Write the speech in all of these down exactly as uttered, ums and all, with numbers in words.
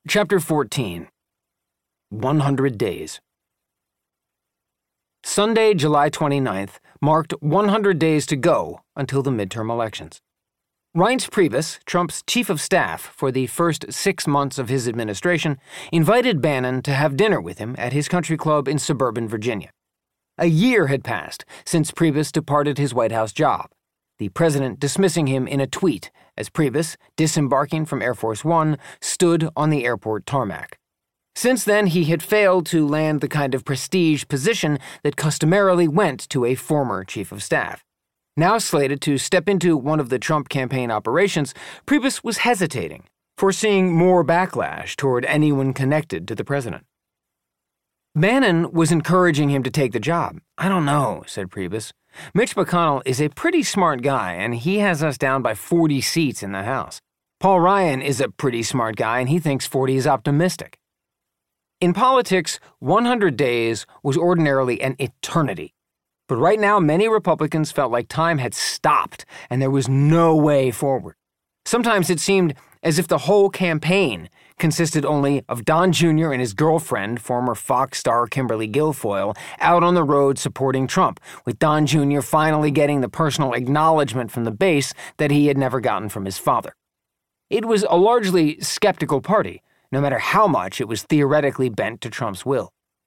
Chapter fourteen. one hundred Days. Sunday, July twenty-ninth, marked one hundred days to go until the midterm elections. Reince Priebus, Trump's chief of staff for the first six months of his administration, invited Bannon to have dinner with him at his country club in suburban Virginia. A year had passed since Priebus departed his White House job, the president dismissing him in a tweet as Priebus, disembarking from Air Force One, stood on the airport tarmac. Since then, he had failed to land the kind of prestige position that customarily went to a former chief of staff. Now slated to step into one of the Trump campaign operations, Priebus was hesitating, foreseeing more backlash toward anyone connected to the president. Bannon was encouraging him to take the job. "I don't know," said Priebus. "Mitch McConnell is a pretty smart guy, and he has us down by forty seats in the House. Paul Ryan is a pretty smart guy, and he thinks forty is optimistic." In politics, one hundred days was ordinarily an eternity. But right now, many Republicans felt like time had stopped, and there was no way forward. Sometimes it seemed as if the whole campaign consisted only of Don Junior and his girlfriend, former Fox star Kimberly Guilfoyle, out on the road supporting Trump, with Don Junior finally getting the personal acknowledgement from the base that he had never gotten from his father. It was a largely skeptical party, no matter how much it was theoretically bent to Trump's will.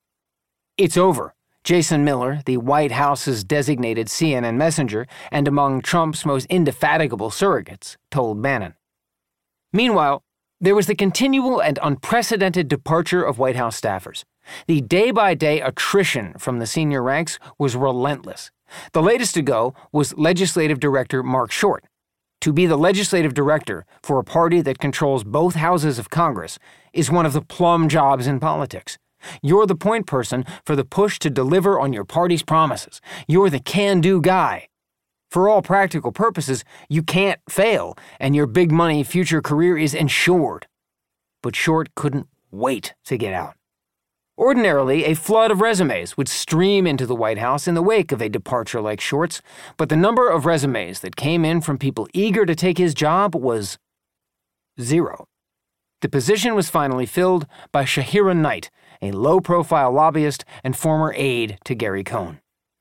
"It's over," Jason Miller, the White House's designated C N N messenger and among Trump's most indefatigable surrogates, told Bannon. Meanwhile, there was the continual and unprecedented departure of White House staffers. The day-by-day attrition from the senior ranks was relentless. The latest to go was Legislative Director Mark Short. To be the legislative director for a party that controls both houses of Congress is one of the plum jobs in politics. You're the point person for the push to deliver on your party's promises. You're the can-do guy. For all practical purposes, you can't fail, and your big-money future career is ensured. But Short couldn't wait to get out. Ordinarily, a flood of resumes would stream into the White House in the wake of a departure like Short's, but the number of resumes that came in from people eager to take his job was zero. The position was finally filled by Shahira Knight, a low-profile lobbyist and former aide to Gary Cohn.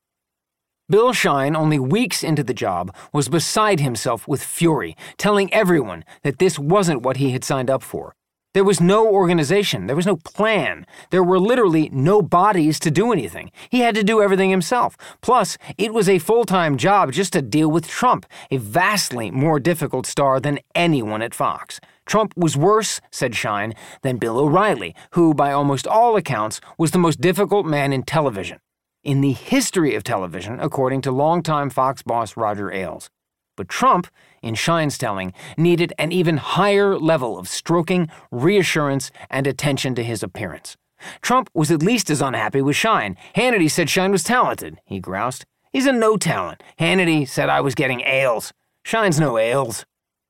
Bill Shine, only weeks into the job, was beside himself with fury, telling everyone that this wasn't what he had signed up for. There was no organization, there was no plan, there were literally no bodies to do anything. He had to do everything himself. Plus, it was a full-time job just to deal with Trump, a vastly more difficult star than anyone at Fox. Trump was worse, said Shine, than Bill O'Reilly, who, by almost all accounts, was the most difficult man in television. In the history of television, according to longtime Fox boss Roger Ailes. But Trump, in Shine's telling, needed an even higher level of stroking, reassurance, and attention to his appearance. Trump was at least as unhappy with Shine. Hannity said Shine was talented, he groused. He's a no-talent. Hannity said I was getting Ailes. Shine's no Ailes.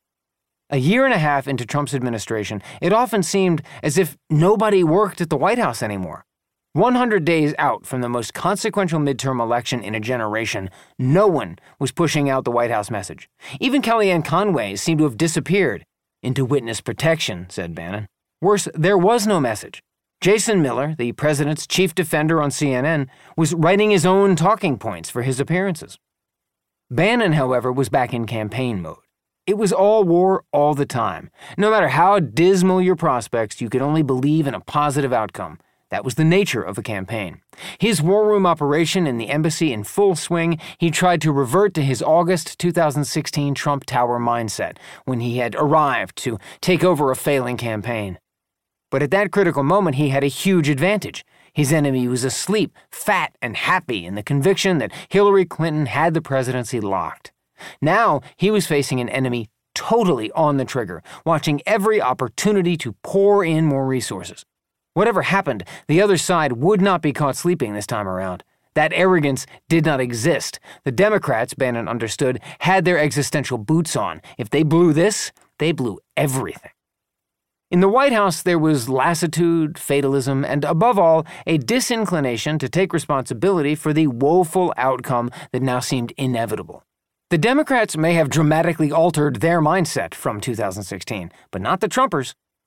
A year and a half into Trump's administration, it often seemed as if nobody worked at the White House anymore. one hundred days out from the most consequential midterm election in a generation, no one was pushing out the White House message. Even Kellyanne Conway seemed to have disappeared. Into witness protection, said Bannon. Worse, there was no message. Jason Miller, the president's chief defender on C N N, was writing his own talking points for his appearances. Bannon, however, was back in campaign mode. It was all war all the time. No matter how dismal your prospects, you could only believe in a positive outcome. That was the nature of a campaign. His war room operation in the embassy in full swing, he tried to revert to his August two thousand sixteen Trump Tower mindset, when he had arrived to take over a failing campaign. But at that critical moment, he had a huge advantage. His enemy was asleep, fat and happy in the conviction that Hillary Clinton had the presidency locked. Now he was facing an enemy totally on the trigger, watching every opportunity to pour in more resources. Whatever happened, the other side would not be caught sleeping this time around. That arrogance did not exist. The Democrats, Bannon understood, had their existential boots on. If they blew this, they blew everything. In the White House, there was lassitude, fatalism, and above all, a disinclination to take responsibility for the woeful outcome that now seemed inevitable. The Democrats may have dramatically altered their mindset from two thousand sixteen, but not the Trumpers.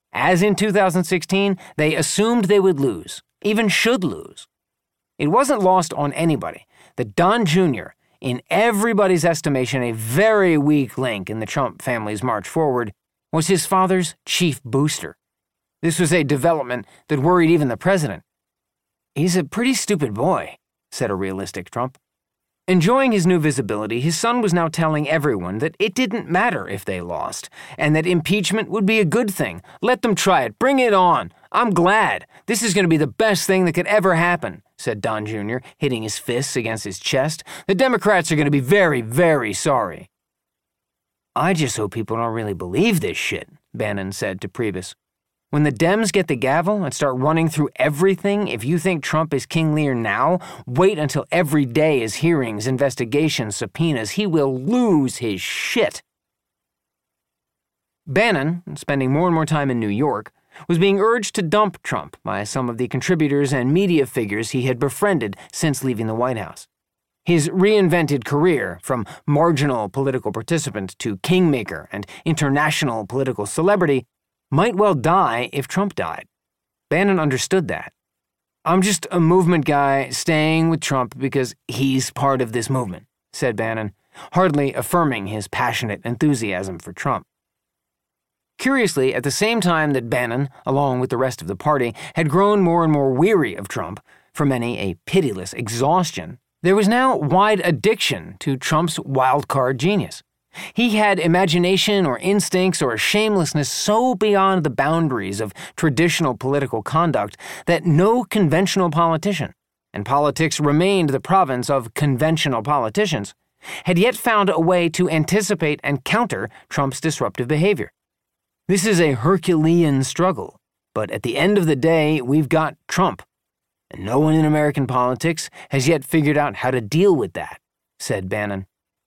As in two thousand sixteen, they assumed they would lose, even should lose. It wasn't lost on anybody that Don Junior, in everybody's estimation a very weak link in the Trump family's march forward, was his father's chief booster. This was a development that worried even the president. "He's a pretty stupid boy," said a realistic Trump. Enjoying his new visibility, his son was now telling everyone that it didn't matter if they lost, and that impeachment would be a good thing. "Let them try it. Bring it on. I'm glad. This is going to be the best thing that could ever happen," said Don Junior, hitting his fists against his chest. "The Democrats are going to be very, very sorry." "I just hope people don't really believe this shit," Bannon said to Priebus. "When the Dems get the gavel and start running through everything, if you think Trump is King Lear now, wait until every day is hearings, investigations, subpoenas. He will lose his shit." Bannon, spending more and more time in New York, was being urged to dump Trump by some of the contributors and media figures he had befriended since leaving the White House. His reinvented career, from marginal political participant to kingmaker and international political celebrity, might well die if Trump died. Bannon understood that. "I'm just a movement guy staying with Trump because he's part of this movement," said Bannon, hardly affirming his passionate enthusiasm for Trump. Curiously, at the same time that Bannon, along with the rest of the party, had grown more and more weary of Trump, for many a pitiless exhaustion, there was now wide addiction to Trump's wild-card genius. He had imagination or instincts or a shamelessness so beyond the boundaries of traditional political conduct that no conventional politician, and politics remained the province of conventional politicians, had yet found a way to anticipate and counter Trump's disruptive behavior. This is a Herculean struggle, but at the end of the day, we've got Trump, and no one in American politics has yet figured out how to deal with that, said Bannon.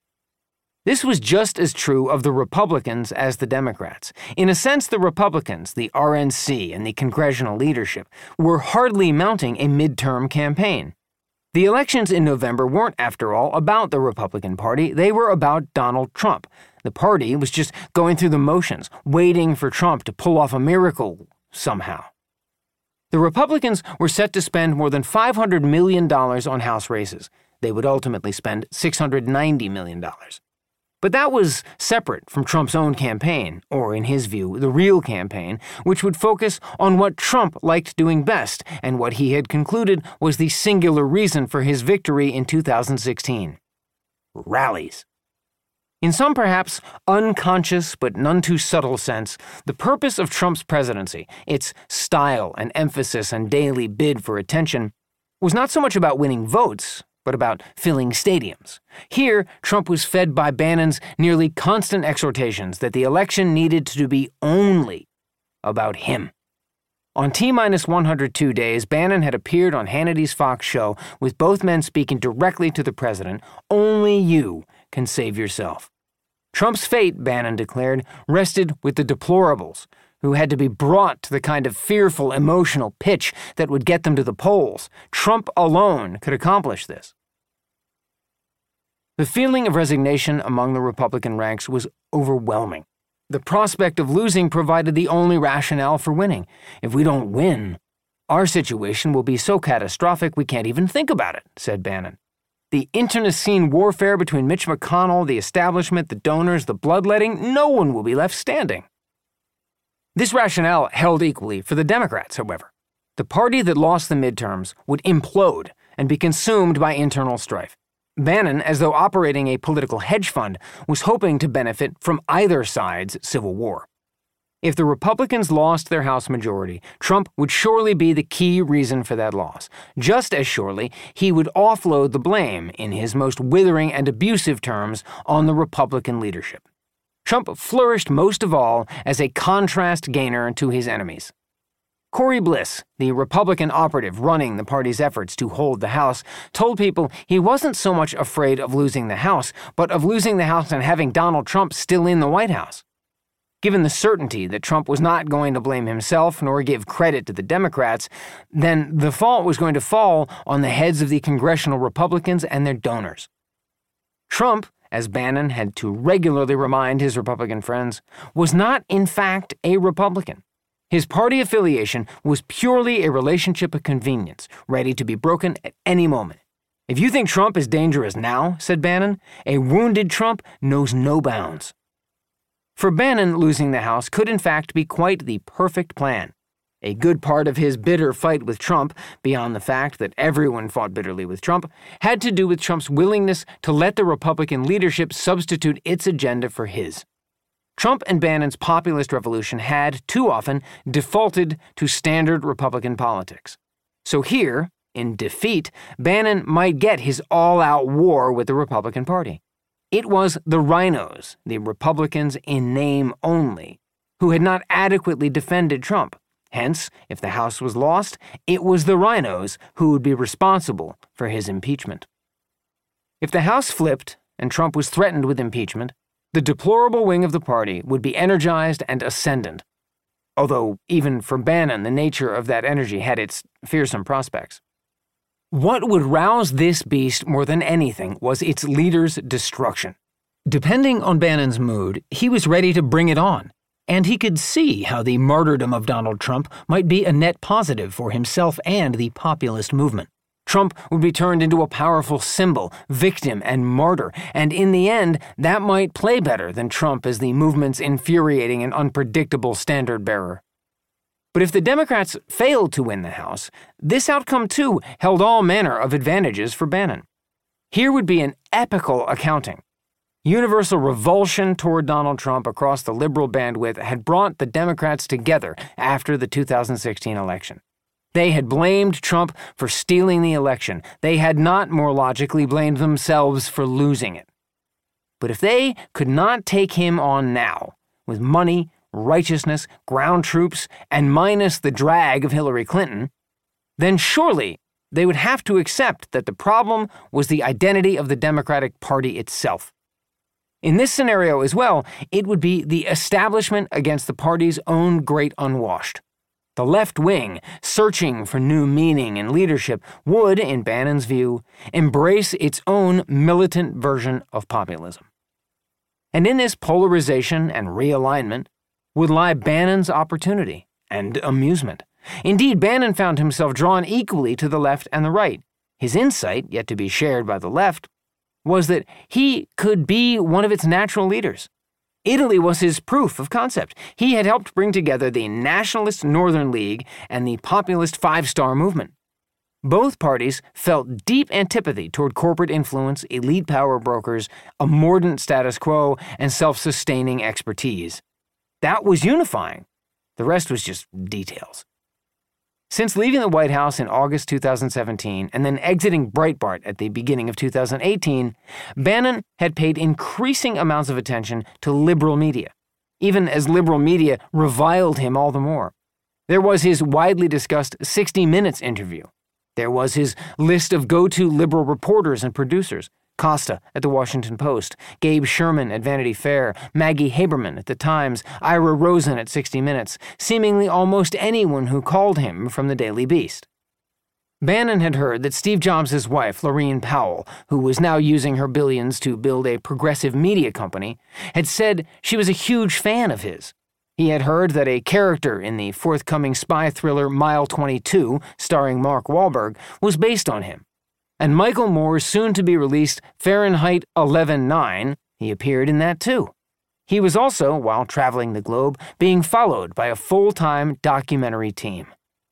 This was just as true of the Republicans as the Democrats. In a sense, the Republicans, the R N C, and the congressional leadership were hardly mounting a midterm campaign. The elections in November weren't, after all, about the Republican Party. They were about Donald Trump. The party was just going through the motions, waiting for Trump to pull off a miracle somehow. The Republicans were set to spend more than five hundred million dollars on House races. They would ultimately spend six hundred ninety million dollars. But that was separate from Trump's own campaign, or in his view, the real campaign, which would focus on what Trump liked doing best and what he had concluded was the singular reason for his victory in two thousand sixteen. Rallies. In some perhaps unconscious but none too subtle sense, the purpose of Trump's presidency, its style and emphasis and daily bid for attention, was not so much about winning votes, but about filling stadiums. Here, Trump was fed by Bannon's nearly constant exhortations that the election needed to be only about him. On T minus one hundred two days, Bannon had appeared on Hannity's Fox show with both men speaking directly to the president. Only you can save yourself. Trump's fate, Bannon declared, rested with the deplorables, who had to be brought to the kind of fearful emotional pitch that would get them to the polls. Trump alone could accomplish this. The feeling of resignation among the Republican ranks was overwhelming. The prospect of losing provided the only rationale for winning. If we don't win, our situation will be so catastrophic we can't even think about it, said Bannon. The internecine warfare between Mitch McConnell, the establishment, the donors, the bloodletting, no one will be left standing. This rationale held equally for the Democrats, however. The party that lost the midterms would implode and be consumed by internal strife. Bannon, as though operating a political hedge fund, was hoping to benefit from either side's civil war. If the Republicans lost their House majority, Trump would surely be the key reason for that loss. Just as surely, he would offload the blame, in his most withering and abusive terms, on the Republican leadership. Trump flourished most of all as a contrast gainer to his enemies. Corey Bliss, the Republican operative running the party's efforts to hold the House, told people he wasn't so much afraid of losing the House, but of losing the House and having Donald Trump still in the White House. Given the certainty that Trump was not going to blame himself nor give credit to the Democrats, then the fault was going to fall on the heads of the congressional Republicans and their donors. Trump, as Bannon had to regularly remind his Republican friends, was not in fact a Republican. His party affiliation was purely a relationship of convenience, ready to be broken at any moment. "If you think Trump is dangerous now," said Bannon, "a wounded Trump knows no bounds." For Bannon, losing the House could in fact be quite the perfect plan. A good part of his bitter fight with Trump, beyond the fact that everyone fought bitterly with Trump, had to do with Trump's willingness to let the Republican leadership substitute its agenda for his. Trump and Bannon's populist revolution had, too often, defaulted to standard Republican politics. So here, in defeat, Bannon might get his all-out war with the Republican Party. It was the rhinos, the Republicans in name only, who had not adequately defended Trump. Hence, if the House was lost, it was the rhinos who would be responsible for his impeachment. If the House flipped and Trump was threatened with impeachment, the deplorable wing of the party would be energized and ascendant, although even for Bannon the nature of that energy had its fearsome prospects. What would rouse this beast more than anything was its leader's destruction. Depending on Bannon's mood, he was ready to bring it on. And he could see how the martyrdom of Donald Trump might be a net positive for himself and the populist movement. Trump would be turned into a powerful symbol, victim, and martyr, and in the end, that might play better than Trump as the movement's infuriating and unpredictable standard-bearer. But if the Democrats failed to win the House, this outcome too held all manner of advantages for Bannon. Here would be an epical accounting. Universal revulsion toward Donald Trump across the liberal bandwidth had brought the Democrats together after the two thousand sixteen election. They had blamed Trump for stealing the election. They had not, more logically, blamed themselves for losing it. But if they could not take him on now, with money, righteousness, ground troops, and minus the drag of Hillary Clinton, then surely they would have to accept that the problem was the identity of the Democratic Party itself. In this scenario as well, it would be the establishment against the party's own great unwashed. The left wing, searching for new meaning and leadership, would, in Bannon's view, embrace its own militant version of populism. And in this polarization and realignment would lie Bannon's opportunity and amusement. Indeed, Bannon found himself drawn equally to the left and the right. His insight, yet to be shared by the left, was that he could be one of its natural leaders. Italy was his proof of concept. He had helped bring together the Nationalist Northern League and the populist Five Star Movement. Both parties felt deep antipathy toward corporate influence, elite power brokers, a mordant status quo, and self-sustaining expertise. That was unifying. The rest was just details. Since leaving the White House in August two thousand seventeen and then exiting Breitbart at the beginning of two thousand eighteen, Bannon had paid increasing amounts of attention to liberal media, even as liberal media reviled him all the more. There was his widely discussed sixty minutes interview. There was his list of go-to liberal reporters and producers: Costa at The Washington Post, Gabe Sherman at Vanity Fair, Maggie Haberman at The Times, Ira Rosen at sixty minutes, seemingly almost anyone who called him from the Daily Beast. Bannon had heard that Steve Jobs' wife, Laurene Powell, who was now using her billions to build a progressive media company, had said she was a huge fan of his. He had heard that a character in the forthcoming spy thriller Mile twenty-two, starring Mark Wahlberg, was based on him. And Michael Moore's soon-to-be-released Fahrenheit eleven nine, he appeared in that too. He was also, while traveling the globe, being followed by a full-time documentary team.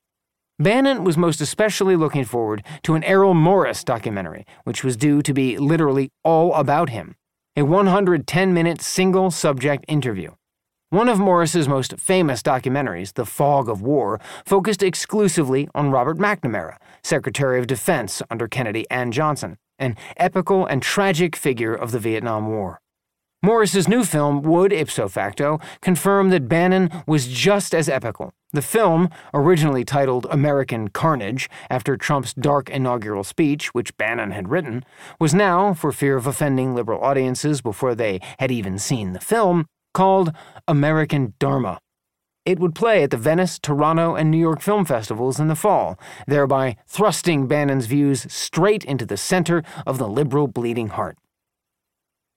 Bannon was most especially looking forward to an Errol Morris documentary, which was due to be literally all about him, a one hundred ten minute single-subject interview. One of Morris's most famous documentaries, The Fog of War, focused exclusively on Robert McNamara, Secretary of Defense under Kennedy and Johnson, an epical and tragic figure of the Vietnam War. Morris's new film would, ipso facto, confirm that Bannon was just as epical. The film, originally titled American Carnage, after Trump's dark inaugural speech, which Bannon had written, was now, for fear of offending liberal audiences before they had even seen the film, called American Dharma. It would play at the Venice, Toronto, and New York film festivals in the fall, thereby thrusting Bannon's views straight into the center of the liberal bleeding heart.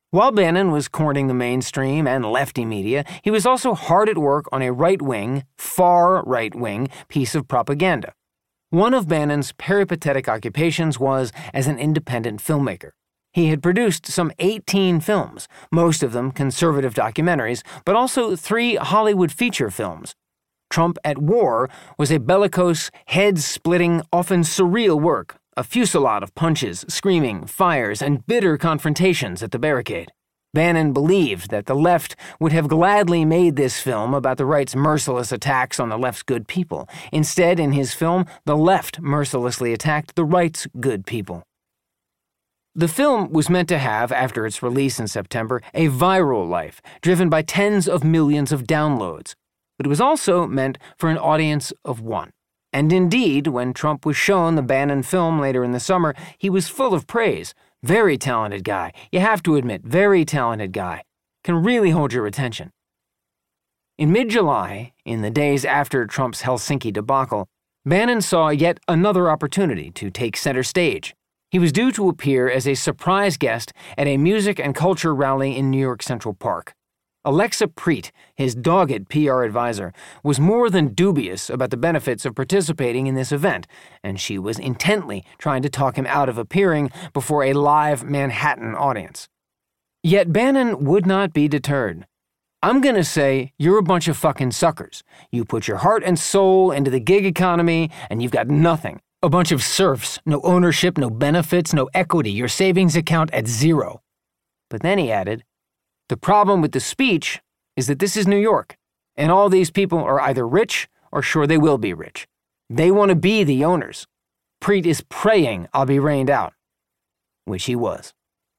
While Bannon was courting the mainstream and lefty media, he was also hard at work on a right-wing, far right-wing piece of propaganda. One of Bannon's peripatetic occupations was as an independent filmmaker. He had produced some eighteen films, most of them conservative documentaries, but also three Hollywood feature films. Trump at War was a bellicose, head-splitting, often surreal work, a fusillade of punches, screaming, fires, and bitter confrontations at the barricade. Bannon believed that the left would have gladly made this film about the right's merciless attacks on the left's good people. Instead, in his film, the left mercilessly attacked the right's good people. The film was meant to have, after its release in September, a viral life, driven by tens of millions of downloads. But it was also meant for an audience of one. And indeed, when Trump was shown the Bannon film later in the summer, he was full of praise. Very talented guy. You have to admit, very talented guy. Can really hold your attention. In mid-July, in the days after Trump's Helsinki debacle, Bannon saw yet another opportunity to take center stage. He was due to appear as a surprise guest at a music and culture rally in New York Central Park. Alexa Preet, his dogged P R advisor, was more than dubious about the benefits of participating in this event, and she was intently trying to talk him out of appearing before a live Manhattan audience. Yet Bannon would not be deterred. "I'm gonna say you're a bunch of fucking suckers. You put your heart and soul into the gig economy, and you've got nothing. A bunch of serfs, no ownership, no benefits, no equity, your savings account at zero." But then he added, "The problem with the speech is that this is New York, and all these people are either rich or sure they will be rich. They want to be the owners. Preet is praying I'll be rained out." Which he was.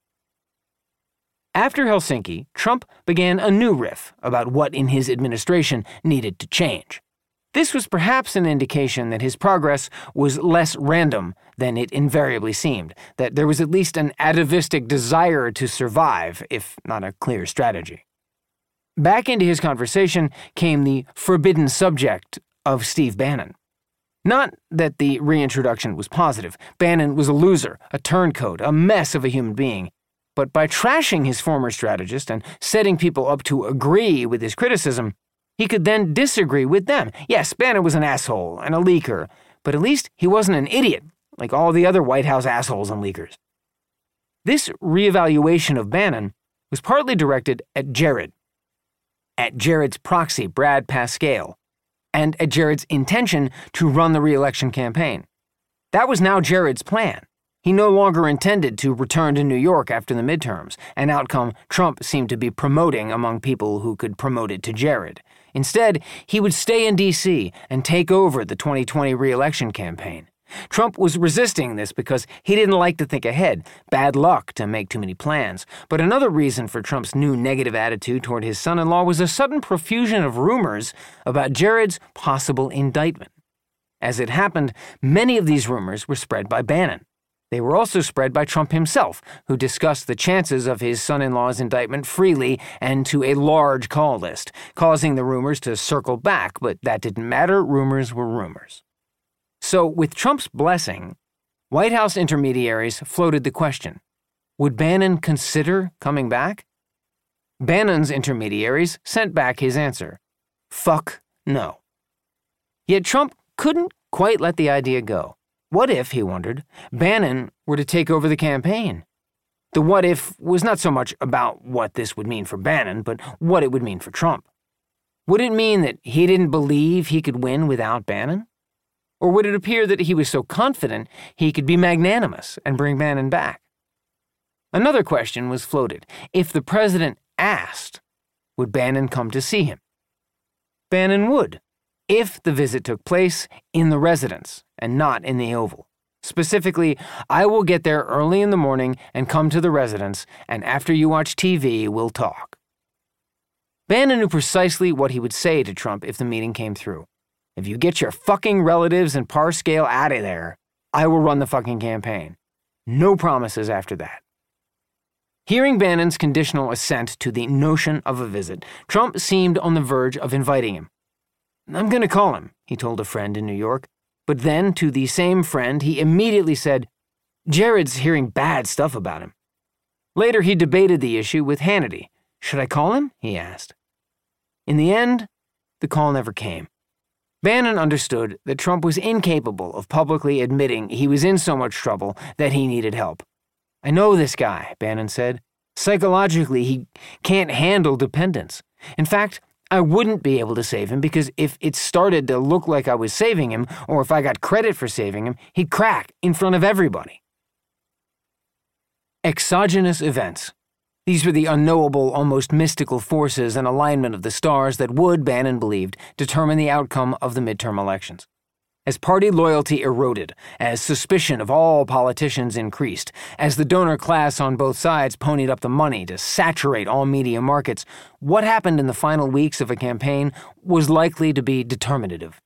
After Helsinki, Trump began a new riff about what in his administration needed to change. This was perhaps an indication that his progress was less random than it invariably seemed, that there was at least an atavistic desire to survive, if not a clear strategy. Back into his conversation came the forbidden subject of Steve Bannon. Not that the reintroduction was positive. Bannon was a loser, a turncoat, a mess of a human being. But by trashing his former strategist and setting people up to agree with his criticism, he could then disagree with them. Yes, Bannon was an asshole and a leaker, but at least he wasn't an idiot like all the other White House assholes and leakers. This reevaluation of Bannon was partly directed at Jared, at Jared's proxy, Brad Parscale, and at Jared's intention to run the re-election campaign. That was now Jared's plan. He no longer intended to return to New York after the midterms, an outcome Trump seemed to be promoting among people who could promote it to Jared. Instead, he would stay in D C and take over the twenty twenty re-election campaign. Trump was resisting this because he didn't like to think ahead, bad luck to make too many plans. But another reason for Trump's new negative attitude toward his son-in-law was a sudden profusion of rumors about Jared's possible indictment. As it happened, many of these rumors were spread by Bannon. They were also spread by Trump himself, who discussed the chances of his son-in-law's indictment freely and to a large call list, causing the rumors to circle back, but that didn't matter. Rumors were rumors. So, with Trump's blessing, White House intermediaries floated the question, would Bannon consider coming back? Bannon's intermediaries sent back his answer, fuck no. Yet Trump couldn't quite let the idea go. What if, he wondered, Bannon were to take over the campaign? The what if was not so much about what this would mean for Bannon, but what it would mean for Trump. Would it mean that he didn't believe he could win without Bannon? Or would it appear that he was so confident he could be magnanimous and bring Bannon back? Another question was floated. If the president asked, would Bannon come to see him? Bannon would, if the visit took place in the residence and not in the Oval. Specifically, I will get there early in the morning and come to the residence, and after you watch T V, we'll talk. Bannon knew precisely what he would say to Trump if the meeting came through. If you get your fucking relatives and Parscale out of there, I will run the fucking campaign. No promises after that. Hearing Bannon's conditional assent to the notion of a visit, Trump seemed on the verge of inviting him. I'm going to call him, he told a friend in New York. But then, to the same friend, he immediately said, Jared's hearing bad stuff about him. Later, he debated the issue with Hannity. Should I call him? He asked. In the end, the call never came. Bannon understood that Trump was incapable of publicly admitting he was in so much trouble that he needed help. I know this guy, Bannon said. Psychologically, he can't handle dependence. In fact, I wouldn't be able to save him because if it started to look like I was saving him, or if I got credit for saving him, he'd crack in front of everybody. Exogenous events. These were the unknowable, almost mystical forces and alignment of the stars that would, Bannon believed, determine the outcome of the midterm elections. As party loyalty eroded, as suspicion of all politicians increased, as the donor class on both sides ponied up the money to saturate all media markets, what happened in the final weeks of a campaign was likely to be determinative.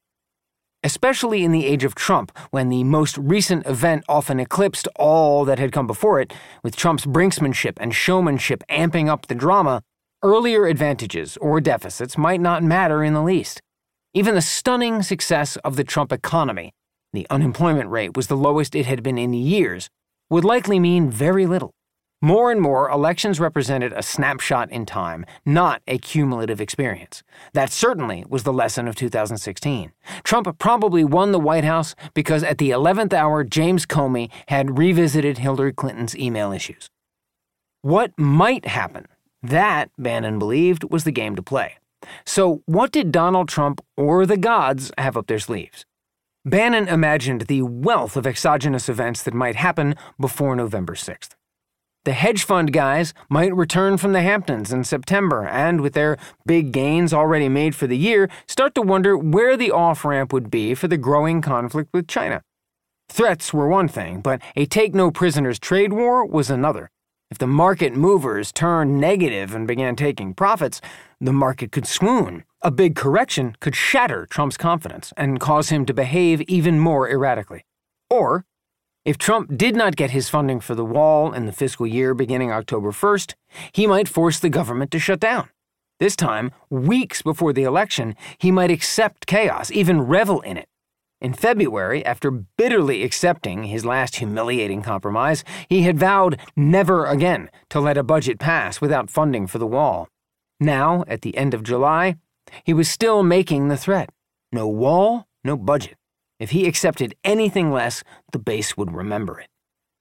Especially in the age of Trump, when the most recent event often eclipsed all that had come before it, with Trump's brinksmanship and showmanship amping up the drama, earlier advantages or deficits might not matter in the least. Even the stunning success of the Trump economy, the unemployment rate was the lowest it had been in years, would likely mean very little. More and more, elections represented a snapshot in time, not a cumulative experience. That certainly was the lesson of two thousand sixteen. Trump probably won the White House because at the eleventh hour, James Comey had revisited Hillary Clinton's email issues. What might happen? That, Bannon believed, was the game to play. So what did Donald Trump or the gods have up their sleeves? Bannon imagined the wealth of exogenous events that might happen before November sixth. The hedge fund guys might return from the Hamptons in September and, with their big gains already made for the year, start to wonder where the off-ramp would be for the growing conflict with China. Threats were one thing, but a take-no-prisoners trade war was another. If the market movers turned negative and began taking profits, the market could swoon. A big correction could shatter Trump's confidence and cause him to behave even more erratically. Or, if Trump did not get his funding for the wall in the fiscal year beginning October first, he might force the government to shut down. This time, weeks before the election, he might accept chaos, even revel in it. In February, after bitterly accepting his last humiliating compromise, he had vowed never again to let a budget pass without funding for the wall. Now, at the end of July, he was still making the threat. No wall, no budget. If he accepted anything less, the base would remember it.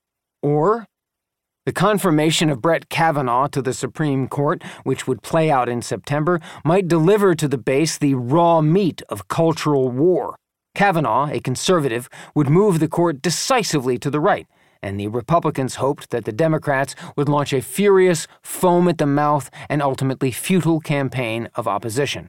Or the confirmation of Brett Kavanaugh to the Supreme Court, which would play out in September, might deliver to the base the raw meat of cultural war. Kavanaugh, a conservative, would move the court decisively to the right, and the Republicans hoped that the Democrats would launch a furious, foam-at-the-mouth, and ultimately futile campaign of opposition.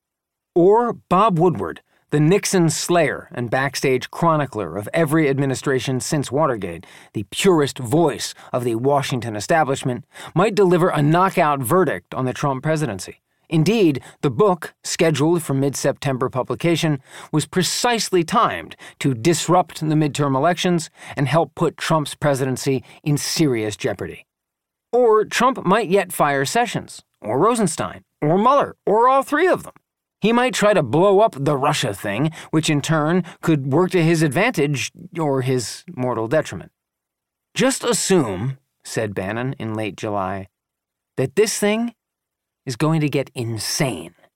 Or Bob Woodward, the Nixon slayer and backstage chronicler of every administration since Watergate, the purest voice of the Washington establishment, might deliver a knockout verdict on the Trump presidency. Indeed, the book, scheduled for mid-September publication, was precisely timed to disrupt the midterm elections and help put Trump's presidency in serious jeopardy. Or Trump might yet fire Sessions, or Rosenstein, or Mueller, or all three of them. He might try to blow up the Russia thing, which in turn could work to his advantage or his mortal detriment. Just assume, said Bannon in late July, that this thing is going to get insane.